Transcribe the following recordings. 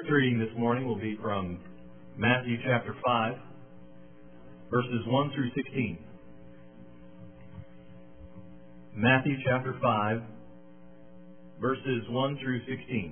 Scripture reading this morning will be from Matthew chapter 5, verses 1 through 16. Matthew chapter 5, verses 1 through 16.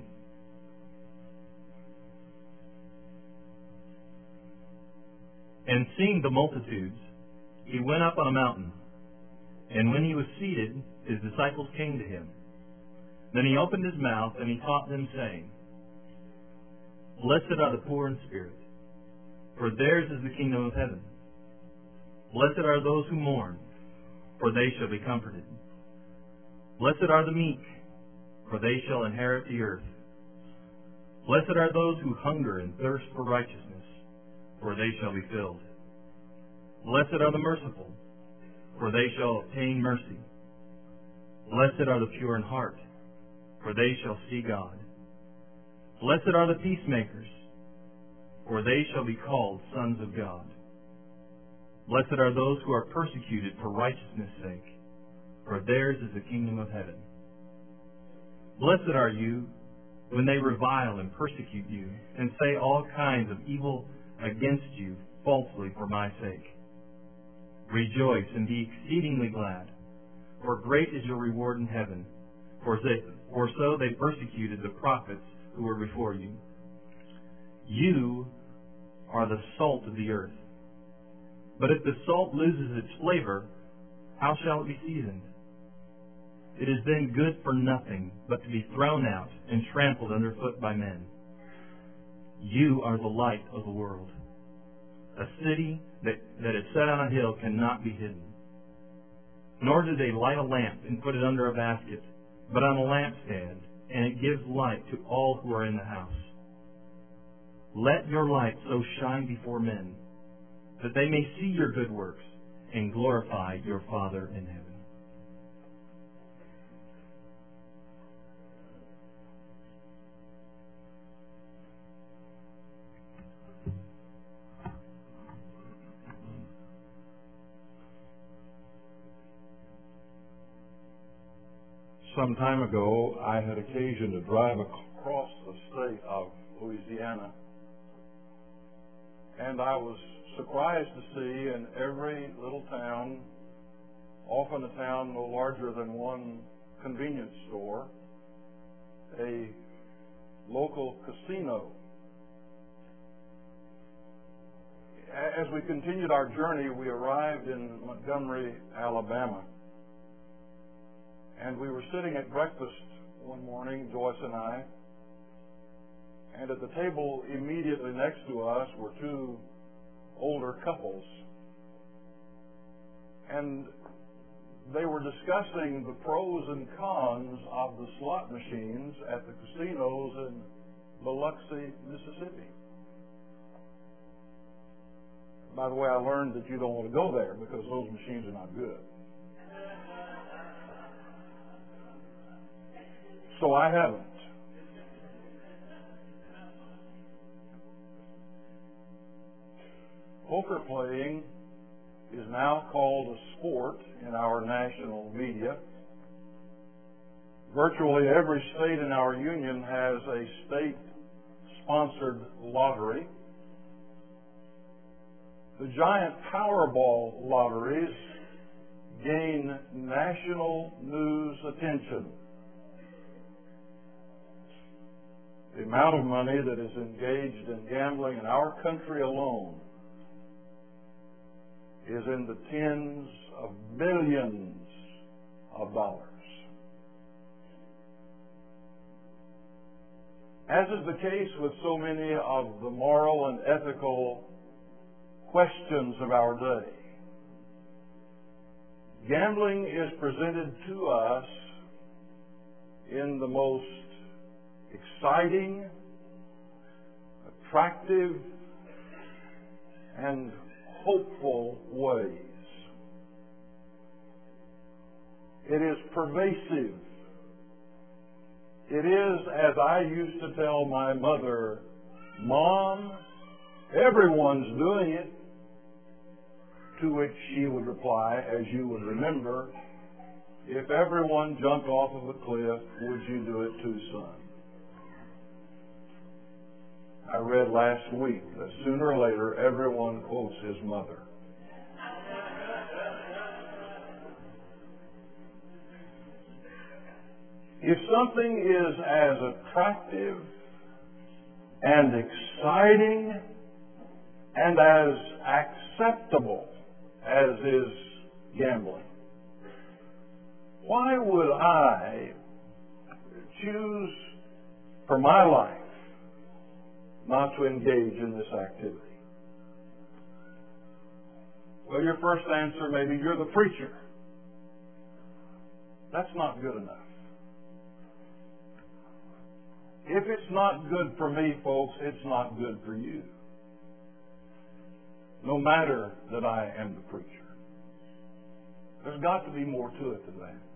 And seeing the multitudes, he went up on a mountain, and when he was seated, his disciples came to him. Then he opened his mouth, and he taught them, saying, Blessed are the poor in spirit, for theirs is the kingdom of heaven. Blessed are those who mourn, for they shall be comforted. Blessed are the meek, for they shall inherit the earth. Blessed are those who hunger and thirst for righteousness, for they shall be filled. Blessed are the merciful, for they shall obtain mercy. Blessed are the pure in heart, for they shall see God. Blessed are the peacemakers, for they shall be called sons of God. Blessed are those who are persecuted for righteousness' sake, for theirs is the kingdom of heaven. Blessed are you when they revile and persecute you, and say all kinds of evil against you falsely for my sake. Rejoice and be exceedingly glad, for great is your reward in heaven, for so they persecuted the prophets who were before you. You are the salt of the earth. But if the salt loses its flavor, how shall it be seasoned? It is then good for nothing but to be thrown out and trampled underfoot by men. You are the light of the world. A city that is set on a hill cannot be hidden. Nor do they light a lamp and put it under a basket, but on a lampstand, and it gives light to all who are in the house. Let your light so shine before men, that they may see your good works and glorify your Father in heaven. Some time ago, I had occasion to drive across the state of Louisiana, and I was surprised to see in every little town, often a town no larger than one convenience store, a local casino. As we continued our journey, we arrived in Montgomery, Alabama. And we were sitting at breakfast one morning, Joyce and I, and at the table immediately next to us were two older couples. And they were discussing the pros and cons of the slot machines at the casinos in Biloxi, Mississippi. By the way, I learned that you don't want to go there because those machines are not good. So I haven't. Poker playing is now called a sport in our national media. Virtually every state in our union has a state-sponsored lottery. The giant Powerball lotteries gain national news attention. The amount of money that is engaged in gambling in our country alone is in the tens of billions of dollars. As is the case with so many of the moral and ethical questions of our day, gambling is presented to us in the most exciting, attractive, and hopeful ways. It is pervasive. It is, as I used to tell my mother, Mom, everyone's doing it. To which she would reply, as you would remember, if everyone jumped off of a cliff, would you do it too, son? I read last week that sooner or later everyone quotes his mother. If something is as attractive and exciting and as acceptable as is gambling, why would I choose for my life not to engage in this activity? Well, your first answer may be you're the preacher. That's not good enough. If it's not good for me, folks, it's not good for you. No matter that I am the preacher. There's got to be more to it than that.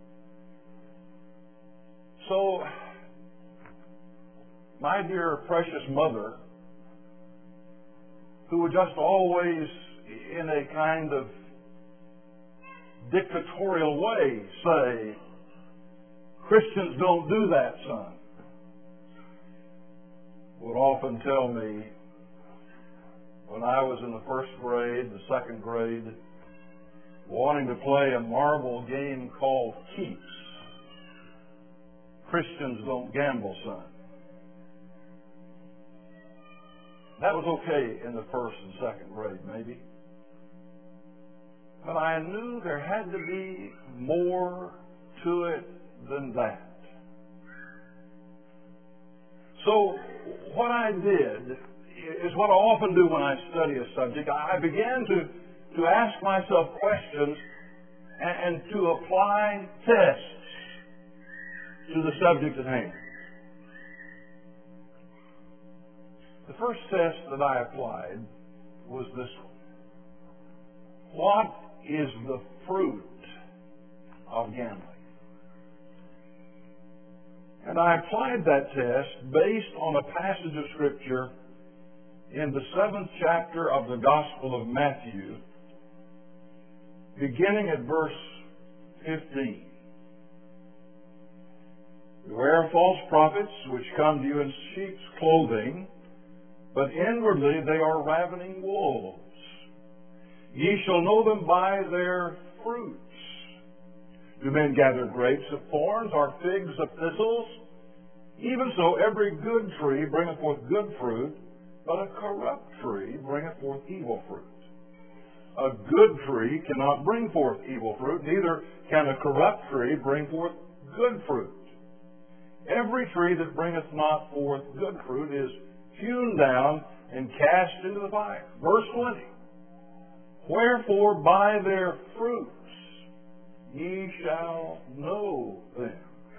So, my dear precious mother, who would just always, in a kind of dictatorial way, say, Christians don't do that, son, would often tell me when I was in the first grade, the second grade, wanting to play a marble game called Keeps, Christians don't gamble, son. That was okay in the first and second grade, maybe. But I knew there had to be more to it than that. So what I did is what I often do when I study a subject. I began to ask myself questions and to apply tests to the subject at hand. The first test that I applied was this one. What is the fruit of gambling? And I applied that test based on a passage of Scripture in the 7th chapter of the Gospel of Matthew, beginning at verse 15. Beware of false prophets, which come to you in sheep's clothing, but inwardly they are ravening wolves. Ye shall know them by their fruits. Do men gather grapes of thorns, or figs of thistles? Even so, every good tree bringeth forth good fruit, but a corrupt tree bringeth forth evil fruit. A good tree cannot bring forth evil fruit, neither can a corrupt tree bring forth good fruit. Every tree that bringeth not forth good fruit is hewn down and cast into the fire. Verse 20. Wherefore by their fruits ye shall know them.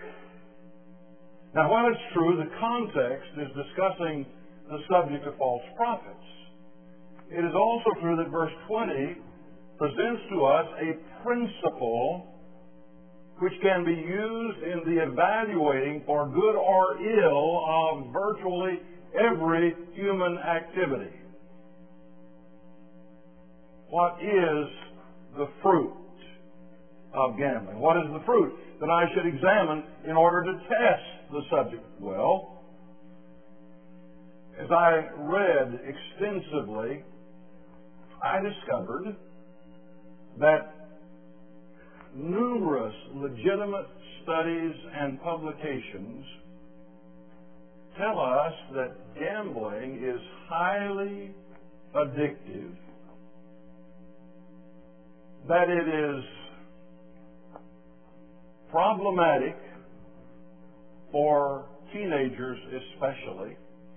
Now, while it's true the context is discussing the subject of false prophets, it is also true that verse 20 presents to us a principle which can be used in the evaluating for good or ill of virtually every human activity. What is the fruit of gambling? What is the fruit that I should examine in order to test the subject? Well, as I read extensively, I discovered that numerous legitimate studies and publications tell us that gambling is highly addictive, that it is problematic for teenagers especially,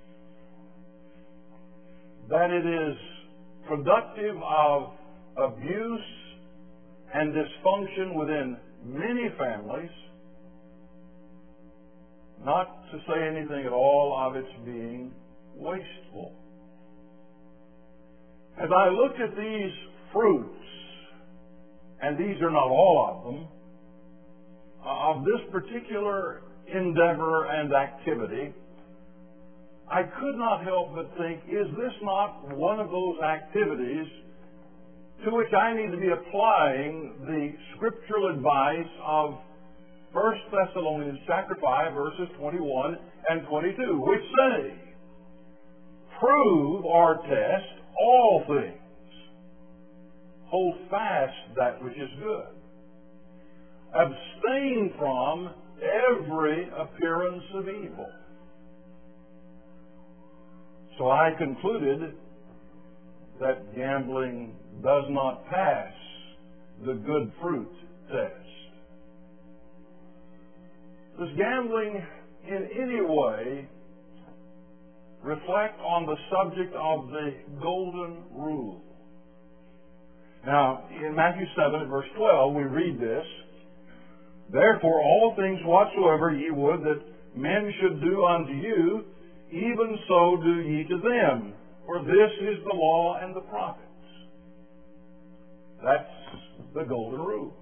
that it is productive of abuse and dysfunction within many families, not to say anything at all of its being wasteful. As I looked at these fruits, and these are not all of them, of this particular endeavor and activity, I could not help but think, is this not one of those activities to which I need to be applying the scriptural advice of 1 Thessalonians chapter 5, verses 21 and 22, which say, Prove or test all things. Hold fast that which is good. Abstain from every appearance of evil. So I concluded that gambling does not pass the good fruit test. Does gambling in any way reflect on the subject of the golden rule? Now, in Matthew 7, verse 12, we read this, "Therefore all things whatsoever ye would that men should do unto you, even so do ye to them. For this is the law and the prophets." That's the golden rule.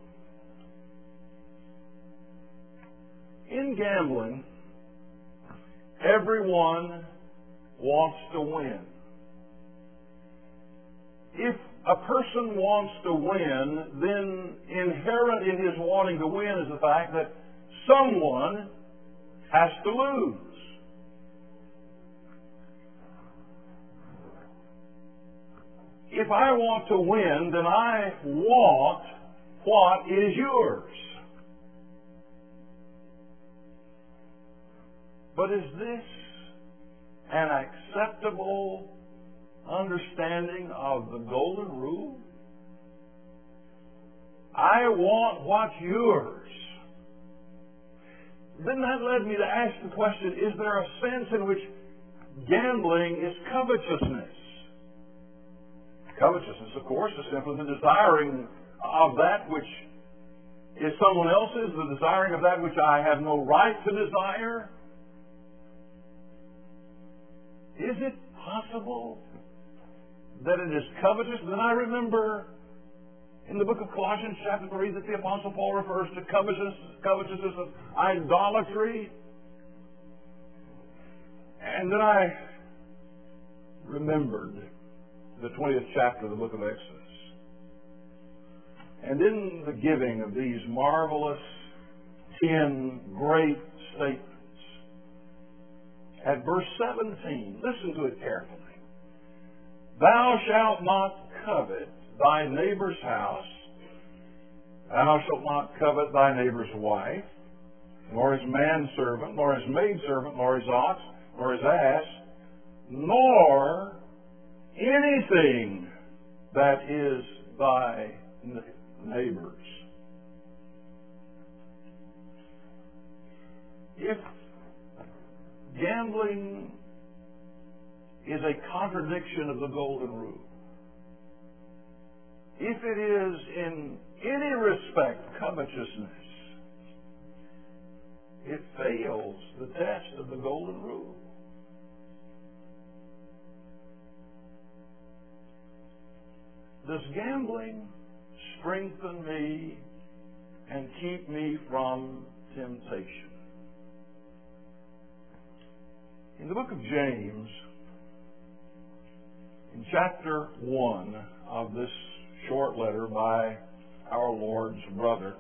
In gambling, everyone wants to win. If a person wants to win, then inherent in his wanting to win is the fact that someone has to lose. If I want to win, then I want what is yours. But is this an acceptable understanding of the golden rule? I want what's yours. Then that led me to ask the question, is there a sense in which gambling is covetousness? Covetousness, of course, is simply the desiring of that which is someone else's, the desiring of that which I have no right to desire. Is it possible that it is covetous? Then I remember in the book of Colossians chapter 3 that the Apostle Paul refers to covetousness of idolatry. And then I remembered the 20th chapter of the book of Exodus. And in the giving of these marvelous 10 great statements, at verse 17, listen to it carefully. "Thou shalt not covet thy neighbor's house. Thou shalt not covet thy neighbor's wife, nor his manservant, nor his maidservant, nor his ox, nor his ass, nor anything that is thy neighbor's." If gambling is a contradiction of the golden rule, if it is in any respect covetousness, it fails the test of the golden rule. Does gambling strengthen me and keep me from temptation? In the book of James, in chapter 1 of this short letter by our Lord's brother,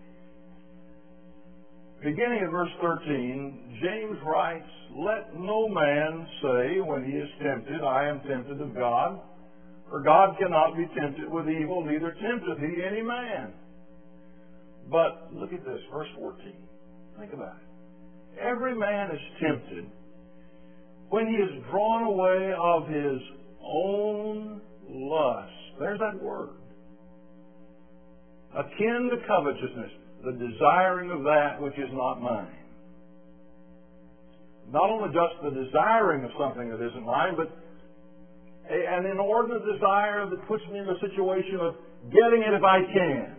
beginning at verse 13, James writes, "Let no man say when he is tempted, I am tempted of God. For God cannot be tempted with evil, neither tempteth he any man." But look at this, verse 14. Think about it. "Every man is tempted when he is drawn away of his own lust." There's that word. Akin to covetousness, the desiring of that which is not mine. Not only just the desiring of something that isn't mine, but an inordinate desire that puts me in a situation of getting it if I can.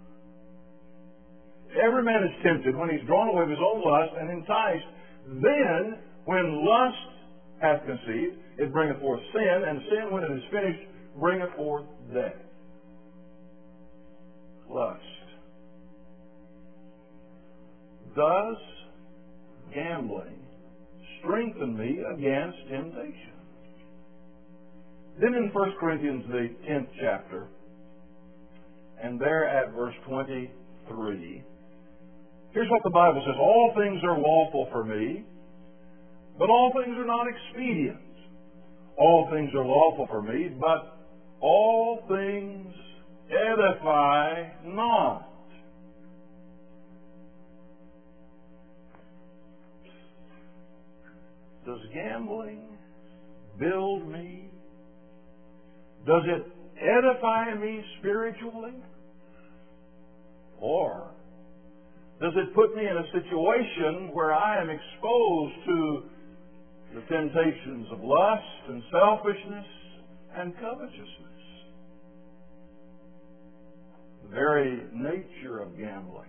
Every man is tempted when he's drawn away of his own lust and enticed. Then, when lust hath conceived, it bringeth forth sin, and sin, when it is finished, bringeth forth death. Lust. Does gambling strengthen me against temptation? Then in 1 Corinthians, the 10th chapter, and there at verse 23, here's what the Bible says: "All things are lawful for me, but all things are not expedient. all things are lawful for me, but all things edify not. Does gambling build me? Does it edify me spiritually? Or does it put me in a situation where I am exposed to the temptations of lust and selfishness and covetousness? The very nature of gambling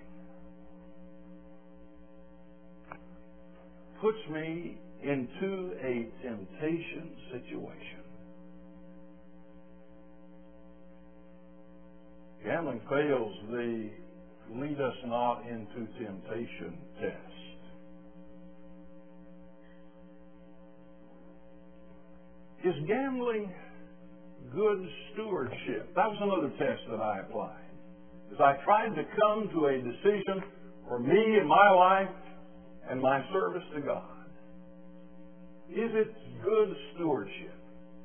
puts me into a temptation situation. Gambling fails the lead us not into temptation test. Is gambling good stewardship? That was another test that I applied. As I tried to come to a decision for me and my life and my service to God. Is it good stewardship?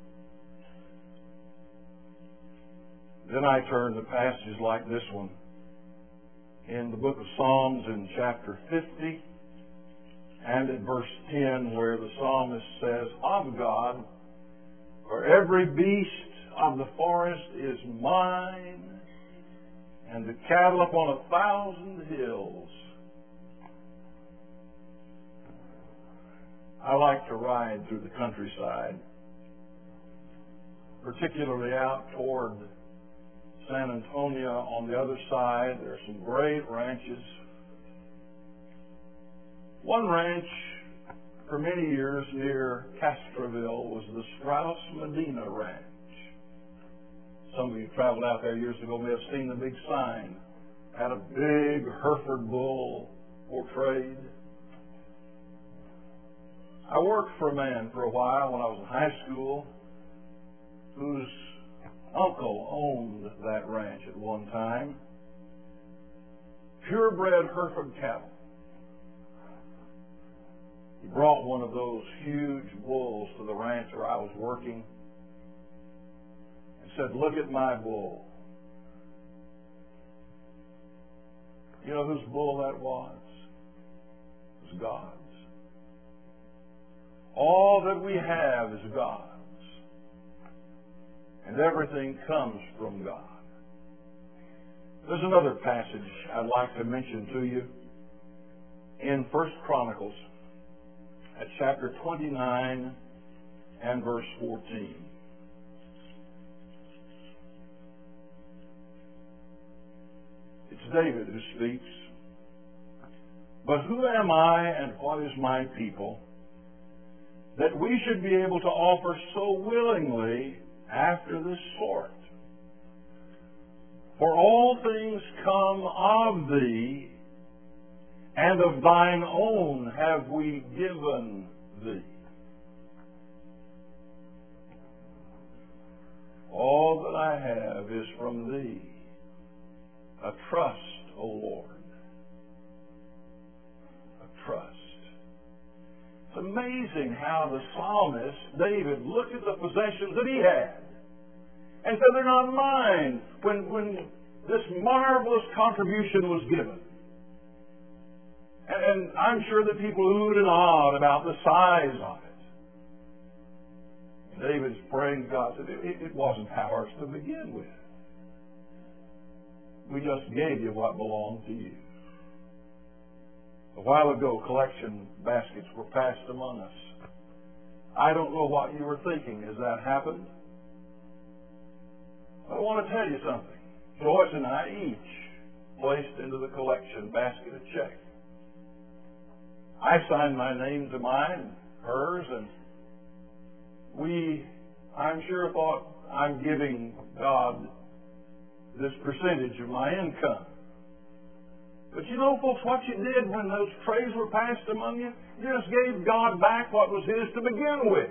Then I turn to passages like this one in the book of Psalms in chapter 50 and in verse 10, where the psalmist says, "Of God, for every beast of the forest is mine, and the cattle upon 1,000 hills." I like to ride through the countryside, particularly out toward San Antonio. On the other side, there are some great ranches. One ranch for many years near Castroville was the Strauss Medina Ranch. Some of you traveled out there years ago may have seen the big sign. Had a big Hereford bull portrayed. I worked for a man for a while when I was in high school whose uncle owned that ranch at one time. Purebred Hereford cattle. He brought one of those huge bulls to the ranch where I was working and said, "Look at my bull." You know whose bull that was? It was God's. All that we have is God's. And everything comes from God. There's another passage I'd like to mention to you in 1 Chronicles at chapter 29 and verse 14. It's David who speaks. "But who am I and what is my people, that we should be able to offer so willingly after this sort? For all things come of thee, and of thine own have we given thee." All that I have is from thee, a trust, O Lord, a trust. It's amazing how the psalmist, David, looked at the possessions that he had and said, "They're not mine," when this marvelous contribution was given. And I'm sure that people oohed and awed about the size of it. David's praying to God, said, "It wasn't ours to begin with. We just gave you what belonged to you." A while ago, collection baskets were passed among us. I don't know what you were thinking as that happened. I want to tell you something. Joyce and I each placed into the collection basket a check. I signed my name to mine, hers, and I'm sure, thought, I'm giving God this percentage of my income. But you know, folks, what you did when those trays were passed among you? You just gave God back what was His to begin with.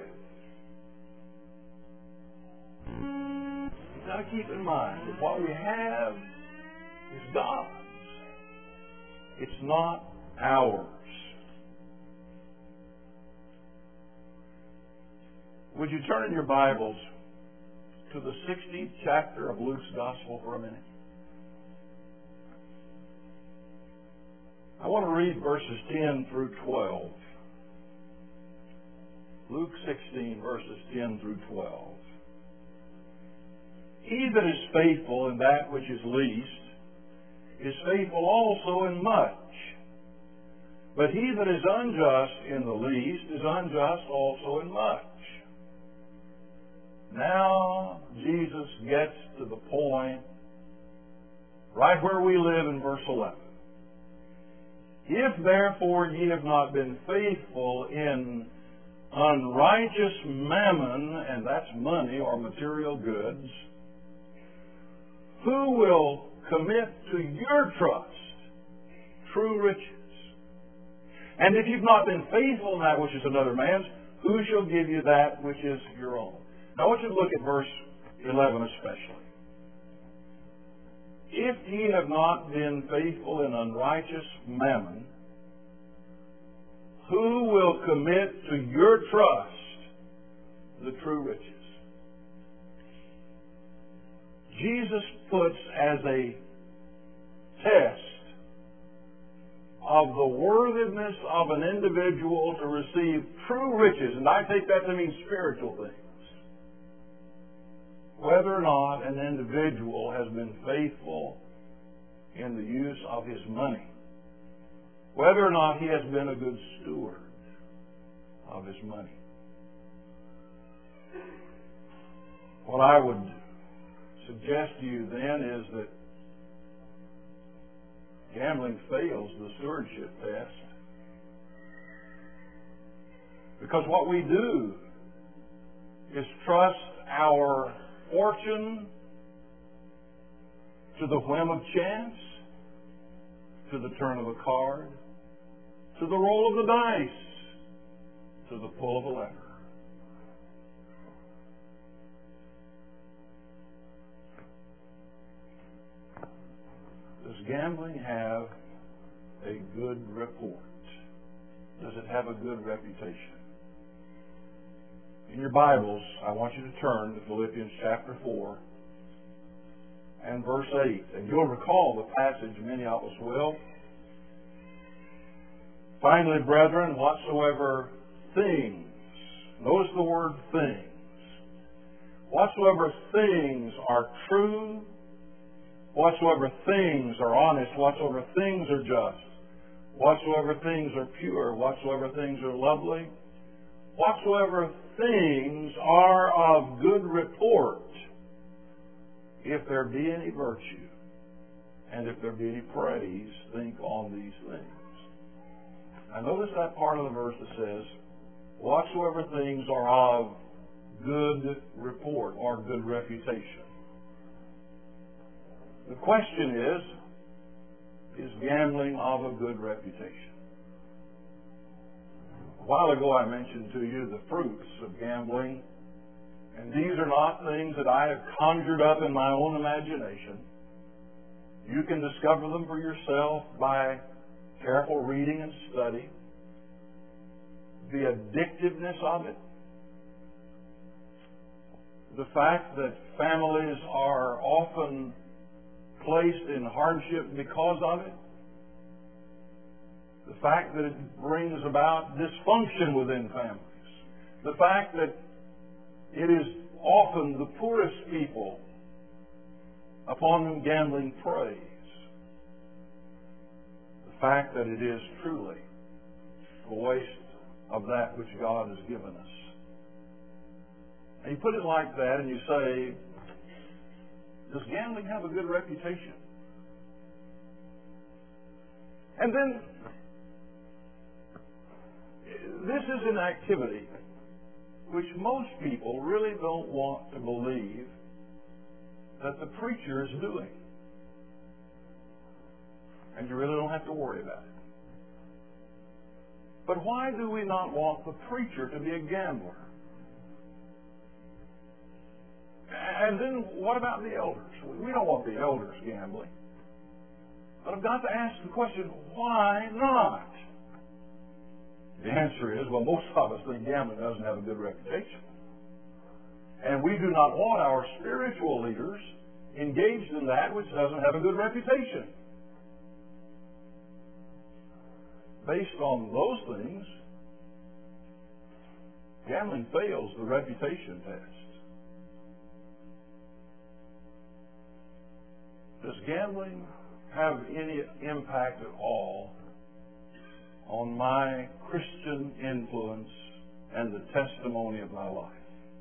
Now keep in mind that what we have is God's. It's not ours. Would you turn in your Bibles to the 16th chapter of Luke's Gospel for a minute? I want to read verses 10 through 12. Luke 16, verses 10 through 12. He that is faithful in that which is least is faithful also in much. But he that is unjust in the least is unjust also in much. Now, Jesus gets to the point right where we live in verse 11. If therefore ye have not been faithful in unrighteous mammon, and that's money or material goods, who will commit to your trust true riches? And if you've not been faithful in that which is another man's, who shall give you that which is your own? Now I want you to look at verse 11 especially. If ye have not been faithful in unrighteous mammon, who will commit to your trust the true riches? Jesus puts as a test of the worthiness of an individual to receive true riches, and I take that to mean spiritual things, whether or not an individual has been faithful in the use of his money, whether or not he has been a good steward of his money. What I would suggest to you then is that gambling fails the stewardship test, because what we do is trust our fortune to the whim of chance, to the turn of a card, to the roll of the dice, to the pull of a lever. Does gambling have a good report? Does it have a good reputation? In your Bibles, I want you to turn to Philippians chapter 4 and verse 8. And you'll recall the passage, many of us will. Finally, brethren, whatsoever things, notice the word things, whatsoever things are true, whatsoever things are honest, whatsoever things are just, whatsoever things are pure, whatsoever things are lovely, whatsoever things are of good report, if there be any virtue, and if there be any praise, think on these things. Now notice that part of the verse that says, whatsoever things are of good report or good reputation. The question is gambling of a good reputation? A while ago I mentioned to you the fruits of gambling, and these are not things that I have conjured up in my own imagination. You can discover them for yourself by careful reading and study. The addictiveness of it, the fact that families are often placed in hardship because of it, the fact that it brings about dysfunction within families, the fact that it is often the poorest people upon whom gambling preys, the fact that it is truly a waste of that which God has given us. And you put it like that and you say, does gambling have a good reputation? And then, this is an activity which most people really don't want to believe that the preacher is doing. And you really don't have to worry about it. But why do we not want the preacher to be a gambler? And then what about the elders? We don't want the elders gambling. But I've got to ask the question, why not? The answer is, well, most of us think gambling doesn't have a good reputation. And we do not want our spiritual leaders engaged in that which doesn't have a good reputation. Based on those things, gambling fails the reputation test. Does gambling have any impact at all on my Christian influence and the testimony of my life?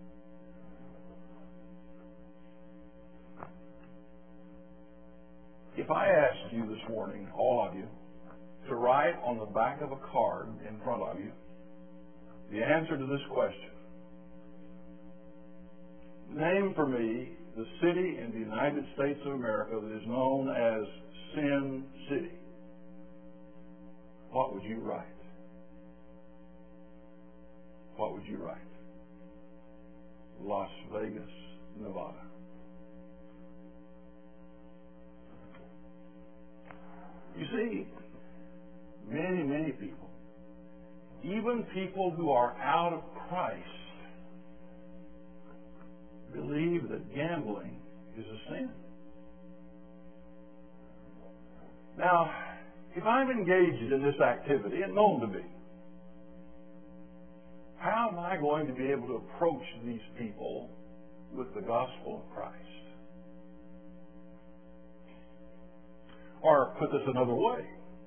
If I asked you this morning, all of you, to write on the back of a card in front of you the answer to this question, name for me the city in the United States of America that is known as Sin City, what would you write? What would you write? Las Vegas, Nevada. You see, many people, even people who are out of Christ, believe that gambling is a sin. Now, if I'm engaged in this activity and known to be, how am I going to be able to approach these people with the gospel of Christ? Or put this another way,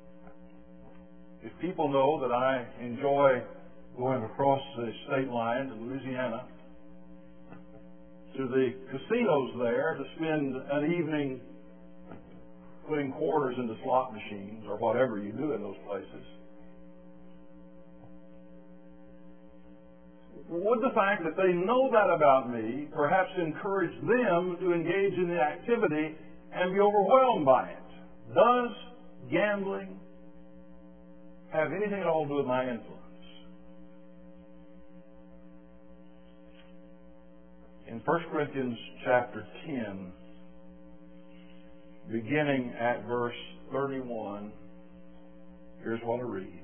if people know that I enjoy going across the state line to Louisiana, to the casinos there to spend an evening putting quarters into slot machines or whatever you do in those places, would the fact that they know that about me perhaps encourage them to engage in the activity and be overwhelmed by it? Does gambling have anything at all to do with my influence? In 1 Corinthians chapter 10, beginning at verse 31, here's what I read.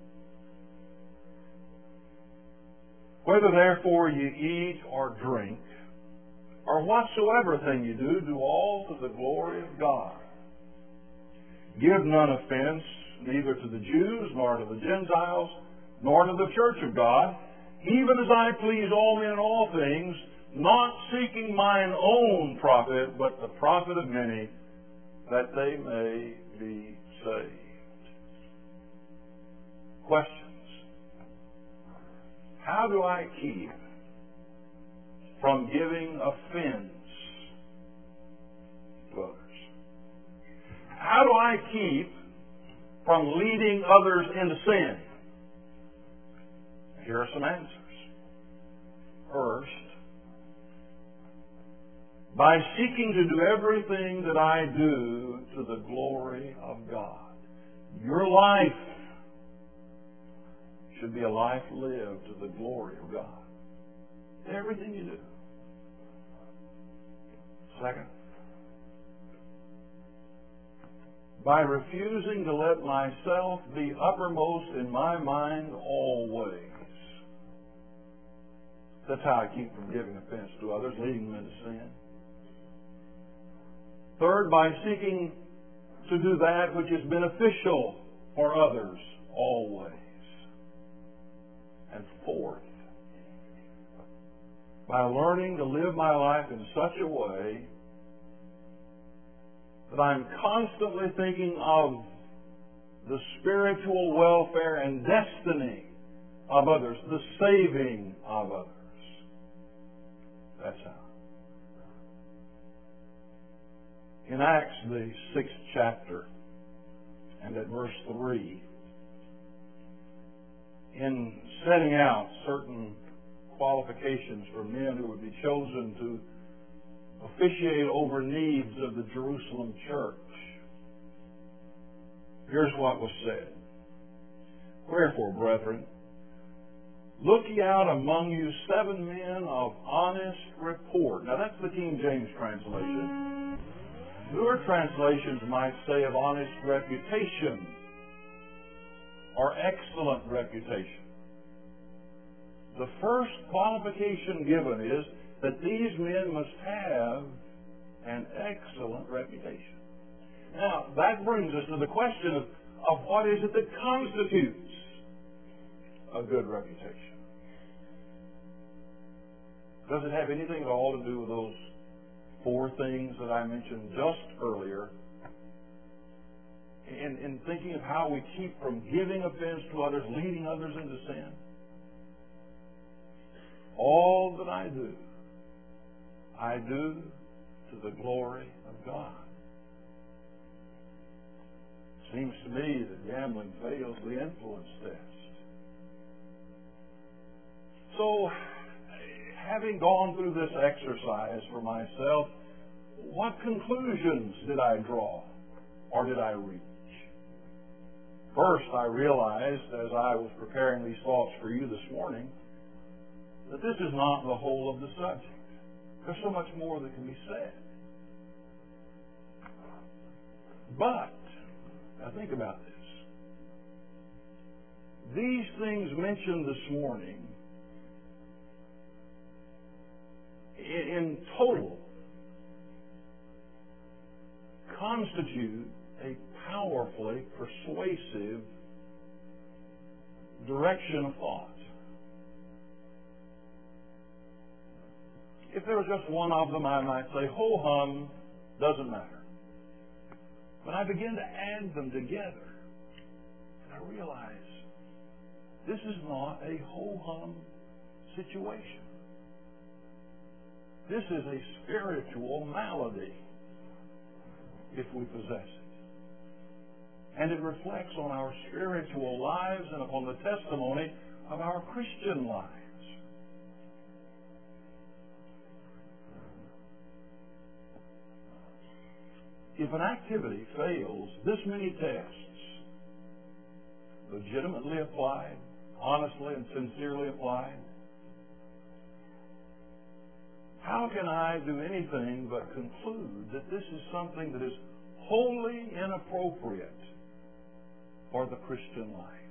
Whether therefore you eat or drink, or whatsoever thing you do, do all to the glory of God. Give none offense, neither to the Jews, nor to the Gentiles, nor to the church of God, even as I please all men in all things, not seeking mine own profit, but the profit of many, that they may be saved. Questions. How do I keep from giving offense to others? How do I keep from leading others into sin? Here are some answers. First, by seeking to do everything that I do to the glory of God. Your life should be a life lived to the glory of God. Everything you do. Second, by refusing to let myself be uppermost in my mind always. That's how I keep from giving offense to others, leading them into sin. Third, by seeking to do that which is beneficial for others always. And fourth, by learning to live my life in such a way that I'm constantly thinking of the spiritual welfare and destiny of others, the saving of others. That's how. In Acts, the 6th chapter, and at verse 3, in setting out certain qualifications for men who would be chosen to officiate over needs of the Jerusalem church, here's what was said. Wherefore, brethren, look ye out among you 7 men of honest report. Now that's the King James translation. Newer translations might say of honest reputation or excellent reputation. The first qualification given is that these men must have an excellent reputation. Now, that brings us to the question of what is it that constitutes a good reputation? Does it have anything at all to do with those four things that I mentioned just earlier in thinking of how we keep from giving offense to others, leading others into sin? All that I do to the glory of God. Seems to me that gambling fails the influence test. So, having gone through this exercise for myself, what conclusions did I draw or did I reach? First, I realized as I was preparing these thoughts for you this morning that this is not the whole of the subject. There's so much more that can be said. But, now think about this. These things mentioned this morning, in total, constitute a powerfully persuasive direction of thought. If there was just one of them, I might say, ho-hum, doesn't matter. But I begin to add them together, and I realize this is not a ho-hum situation. This is a spiritual malady, if we possess it. And it reflects on our spiritual lives and upon the testimony of our Christian lives. If an activity fails this many tests, legitimately applied, honestly and sincerely applied, how can I do anything but conclude that this is something that is wholly inappropriate for the Christian life?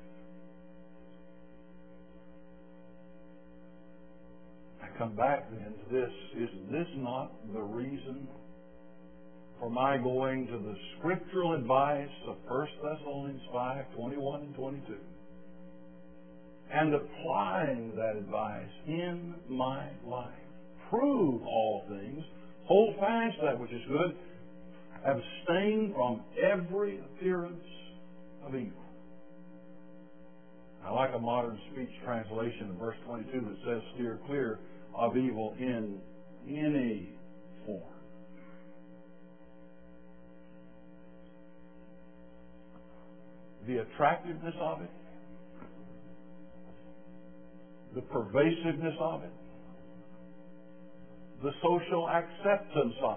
I come back then to this. Is this not the reason for my going to the scriptural advice of 1 Thessalonians 5:21 and 22 and applying that advice in my life? Prove all things, hold fast that which is good, abstain from every appearance of evil. I like a modern speech translation of verse 22 that says, steer clear of evil in any form. The attractiveness of it, the pervasiveness of it, the social acceptance of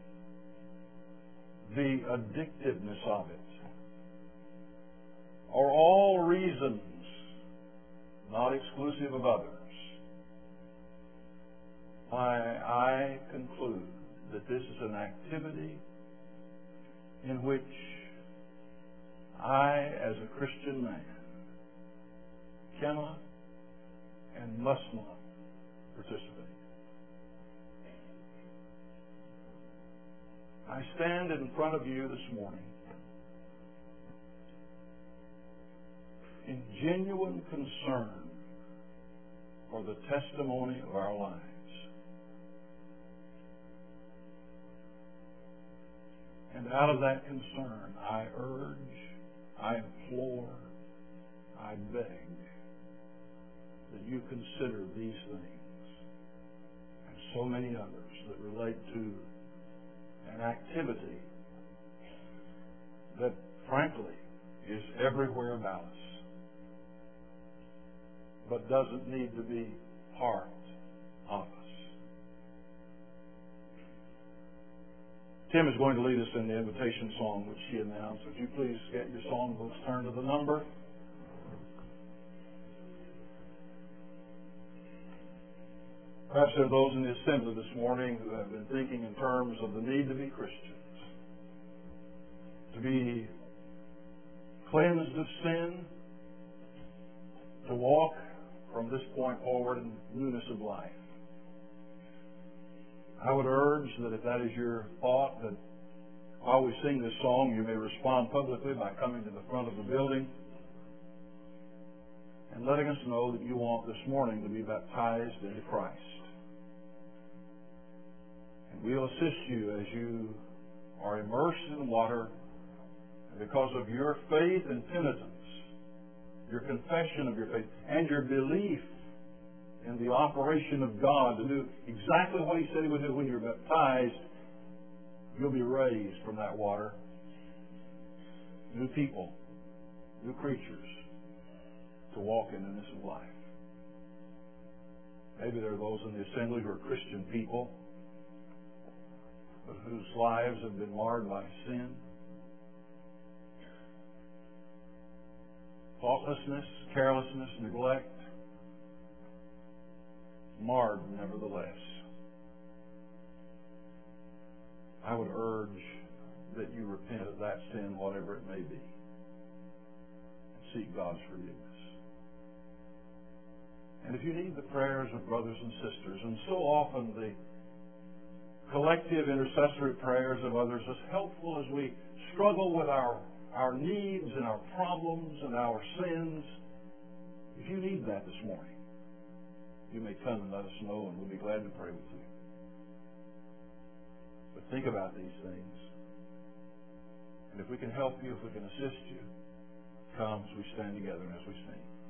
it, the addictiveness of it, are all reasons, not exclusive of others, why I conclude that this is an activity in which I, as a Christian man, cannot and must not participate. I stand in front of you this morning in genuine concern for the testimony of our lives. And out of that concern, I urge, I implore, I beg that you consider these things and so many others that relate to an activity that, frankly, is everywhere about us, but doesn't need to be part of us. Tim is going to lead us in the invitation song which she announced. Would you please get your songbooks turned to the number? Perhaps there are those in the assembly this morning who have been thinking in terms of the need to be Christians, to be cleansed of sin, to walk from this point forward in newness of life. I would urge that if that is your thought, that while we sing this song, you may respond publicly by coming to the front of the building and letting us know that you want this morning to be baptized into Christ. And we'll assist you as you are immersed in water, and because of your faith and penitence, your confession of your faith, and your belief in the operation of God to do exactly what He said He would do when you're baptized, you'll be raised from that water. New people, new creatures to walk in the newness of life. Maybe there are those in the assembly who are Christian people, but whose lives have been marred by sin. Thoughtlessness, carelessness, neglect, marred nevertheless. I would urge that you repent of that sin, whatever it may be, and seek God's forgiveness. And if you need the prayers of brothers and sisters, and so often the collective intercessory prayers of others, as helpful as we struggle with our needs and our problems and our sins, if you need that this morning, you may come and let us know, and we'll be glad to pray with you. But think about these things. And if we can help you, if we can assist you, come as we stand together and as we sing.